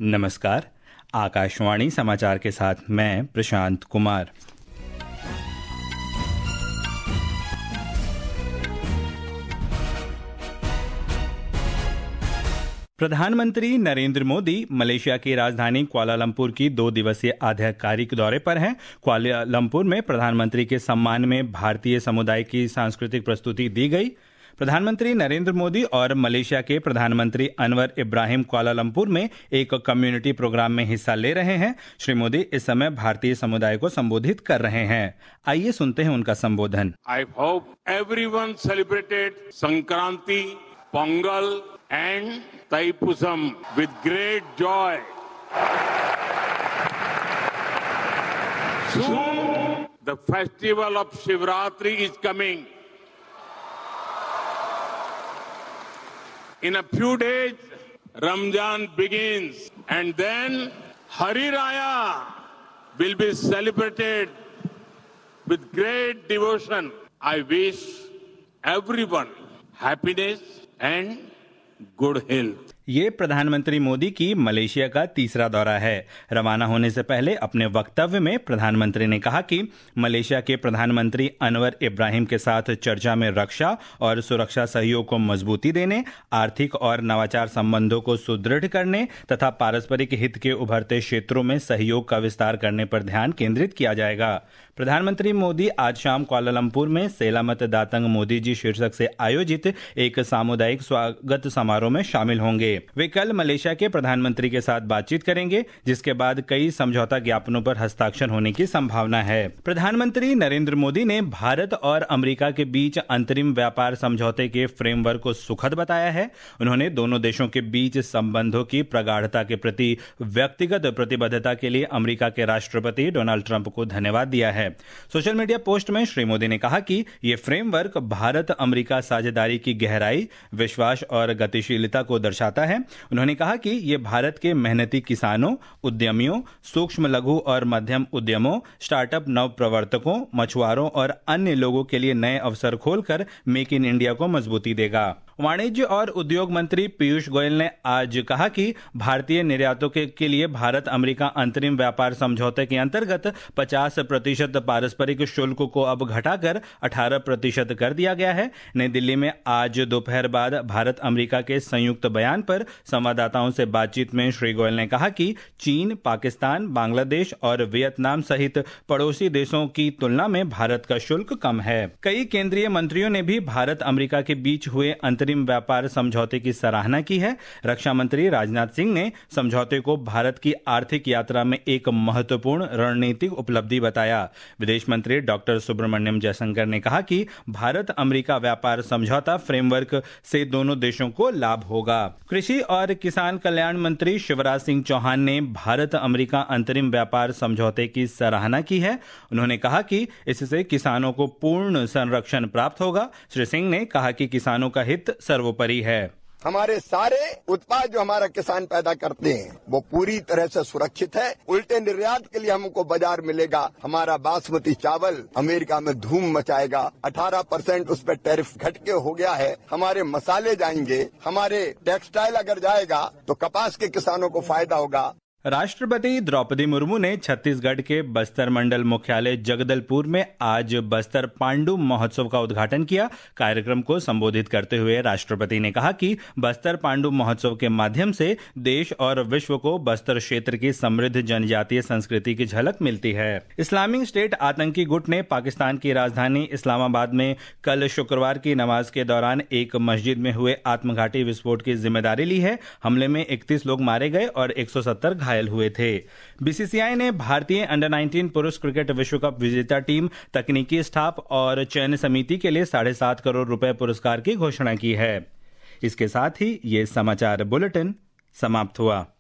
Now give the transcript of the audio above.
नमस्कार। आकाशवाणी समाचार के साथ मैं प्रशांत कुमार। प्रधानमंत्री नरेंद्र मोदी मलेशिया की राजधानी कुआलालंपुर की 2 दिवसीय आधिकारिक दौरे पर हैं। कुआलालंपुर में प्रधानमंत्री के सम्मान में भारतीय समुदाय की सांस्कृतिक प्रस्तुति दी गई। प्रधानमंत्री नरेंद्र मोदी और मलेशिया के प्रधानमंत्री अनवर इब्राहिम कुआलालंपुर में एक कम्युनिटी प्रोग्राम में हिस्सा ले रहे हैं। श्री मोदी इस समय भारतीय समुदाय को संबोधित कर रहे हैं। आइए सुनते हैं उनका संबोधन। I hope everyone celebrated Sankranti, Pongal and Thaipusam with great joy. Soon the festival of Shivratri is coming. In a few days, Ramzan begins, and then Hari Raya will be celebrated with great devotion. I wish everyone happiness and good health. ये प्रधानमंत्री मोदी की Malaysia का तीसरा दौरा है। रवाना होने से पहले अपने वक्तव्य में प्रधानमंत्री ने कहा कि मलेशिया के प्रधानमंत्री अनवर इब्राहिम के साथ चर्चा में रक्षा और सुरक्षा सहयोग को मजबूती देने, आर्थिक और नवाचार संबंधों को सुदृढ़ करने तथा पारस्परिक हित के उभरते क्षेत्रों में सहयोग का विस्तार करने पर ध्यान केंद्रित किया जाएगा। प्रधानमंत्री मोदी आज शाम कुआलालंपुर में सेलामत दातंग मोदी जी शीर्षक से आयोजित एक सामुदायिक स्वागत समारोह में शामिल होंगे। वे कल मलेशिया के प्रधानमंत्री के साथ बातचीत करेंगे, जिसके बाद कई समझौता ज्ञापनों पर हस्ताक्षर होने की संभावना है। प्रधानमंत्री नरेंद्र मोदी ने भारत और अमेरिका के बीच अंतरिम व्यापार समझौते के फ्रेमवर्क को सुखद बताया है। उन्होंने दोनों देशों के बीच संबंधों की प्रगाढ़ता के प्रति व्यक्तिगत प्रतिबद्धता के लिए अमेरिका के राष्ट्रपति डोनाल्ड ट्रंप को धन्यवाद दिया है। सोशल मीडिया पोस्ट में श्री मोदी ने कहा कि यह फ्रेमवर्क भारत अमेरिका साझेदारी की गहराई, विश्वास और गतिशीलता को दर्शाता है। उन्होंने कहा कि यह भारत के मेहनती किसानों, उद्यमियों, सूक्ष्म लघु और मध्यम उद्यमों, स्टार्टअप नवप्रवर्तकों, मछुआरों और अन्य लोगों के लिए नए अवसर खोलकर मेक इन इंडिया को मजबूती देगा। वाणिज्य और उद्योग मंत्री पीयूष गोयल ने आज कहा कि भारतीय निर्यातों के लिए भारत अमेरिका अंतरिम व्यापार समझौते के अंतर्गत 50% पारस्परिक शुल्क को अब घटाकर 18% कर दिया गया है। नई दिल्ली में आज दोपहर बाद भारत अमेरिका के संयुक्त बयान पर संवाददाताओं से बातचीत में श्री गोयल ने कहा कि चीन, पाकिस्तान, बांग्लादेश और वियतनाम सहित पड़ोसी देशों की तुलना में भारत का शुल्क कम है। कई केंद्रीय मंत्रियों ने भी भारत अमेरिका के बीच हुए अंतरिम व्यापार समझौते की सराहना की है। रक्षा मंत्री राजनाथ सिंह ने समझौते को भारत की आर्थिक यात्रा में एक महत्वपूर्ण रणनीतिक उपलब्धि बताया। विदेश मंत्री डॉक्टर सुब्रमण्यम जयशंकर ने कहा कि भारत अमेरिका व्यापार समझौता फ्रेमवर्क से दोनों देशों को लाभ होगा। कृषि और किसान कल्याण मंत्री शिवराज सिंह चौहान ने भारत अमेरिका अंतरिम व्यापार समझौते की सराहना की है। उन्होंने कहा कि इससे किसानों को पूर्ण संरक्षण प्राप्त होगा। श्री सिंह ने कहा कि किसानों का हित सर्वोपरि है। हमारे सारे उत्पाद जो हमारा किसान पैदा करते हैं वो पूरी तरह से सुरक्षित है। उल्टे निर्यात के लिए हमको बाजार मिलेगा। हमारा बासमती चावल अमेरिका में धूम मचाएगा। 18% उस पर टैरिफ घट के हो गया है। हमारे मसाले जाएंगे, हमारे टेक्सटाइल अगर जाएगा तो कपास के किसानों को फायदा होगा। राष्ट्रपति द्रौपदी मुर्मू ने छत्तीसगढ़ के बस्तर मंडल मुख्यालय जगदलपुर में आज बस्तर पांडु महोत्सव का उद्घाटन किया। कार्यक्रम को संबोधित करते हुए राष्ट्रपति ने कहा कि बस्तर पांडु महोत्सव के माध्यम से देश और विश्व को बस्तर क्षेत्र की समृद्ध जनजातीय संस्कृति की झलक मिलती है। इस्लामिक स्टेट आतंकी गुट ने पाकिस्तान की राजधानी इस्लामाबाद में कल शुक्रवार की नमाज के दौरान एक मस्जिद में हुए आत्मघाती विस्फोट की जिम्मेदारी ली है। हमले में 31 लोग मारे गए और 170 घायल हुए थे। बीसीसीआई ने भारतीय अंडर 19 पुरुष क्रिकेट विश्व कप विजेता टीम, तकनीकी स्टाफ और चयन समिति के लिए 7.5 करोड़ रुपए पुरस्कार की घोषणा की है। इसके साथ ही ये समाचार बुलेटिन समाप्त हुआ।